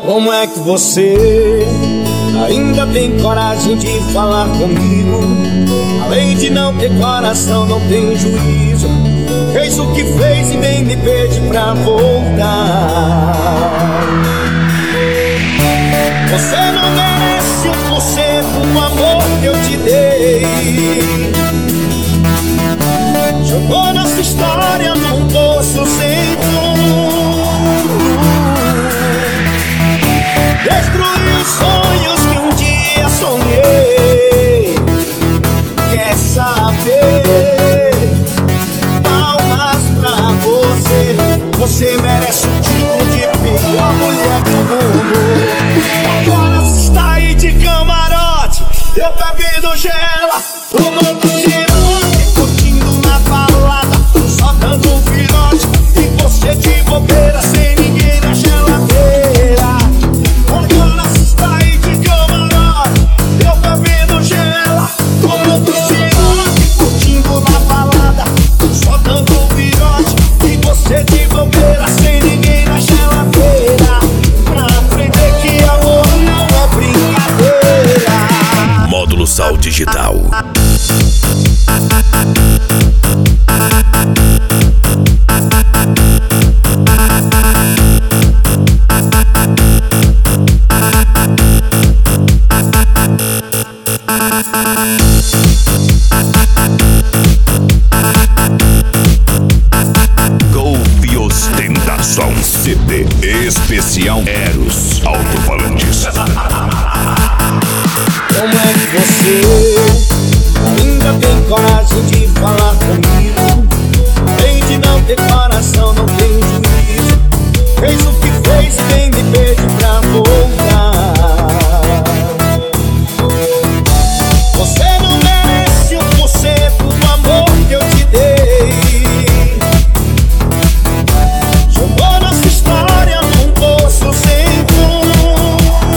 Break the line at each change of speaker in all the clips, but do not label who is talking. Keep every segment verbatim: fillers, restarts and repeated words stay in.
Como é que você ainda tem coragem de falar comigo? Além de não ter coração, não tem juízo. Fez o que fez e nem me pede pra voltar. Você não merece um por cento do amor que eu te dei. Jogou nossa história num poço sem fundo. Destruiu os sonhos que um dia sonhei. Quer saber? Palmas pra você. Você merece o título de pior mulher do mundo. Agora você está aí de camarote, eu bebendo gela, tomando cirote, curtindo na balada, só dando um filhote. E você de bobeira, sem ninguém na geladeira. Agora você está aí de camarote, eu bebendo gela, tomando cirote, curtindo na balada, só dando um filhote. E você de bobeira, sem ninguém na geladeira. Pra aprender que amor não é brincadeira.
Módulo Sal Digital. Golpe Ostentação. C D especial Eros Alto-Falantes.
Como é que você ainda tem coragem de falar comigo? Além de não ter coração, não tem juízo. Fez o que fez e nem me pede pra voltar. Você não merece um por cento do amor que eu te dei. Jogou nossa história num poço sem fundo.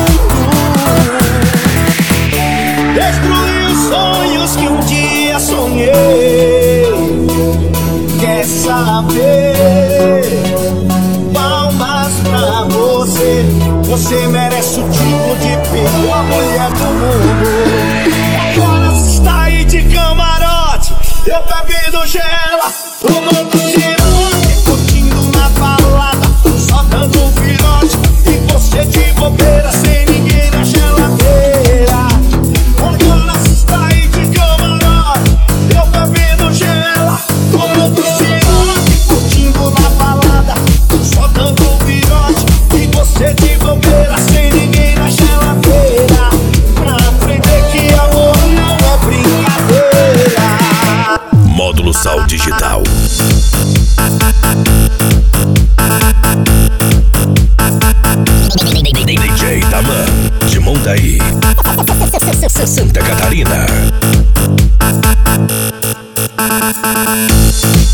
Destruiu os sonhos que um dia sonhei. Quer saber? Palmas pra você. Você merece o título de pior mulher do mundo. Agora você está aí de camarote, eu bebendo gela, tomando cirote, curtindo na balada, só dando um filhote. E você de bobeira, sem ninguém na geladeira. Agora você está aí de camarote, eu bebendo gela, tomando cirote, curtindo na balada, só dando um filhote. E você de bobeira, sem ninguém na geladeira. Pra aprender que amor não é brincadeira.
Módulo Sal Digital. D J Taman, de Mondaí, Santa Catarina.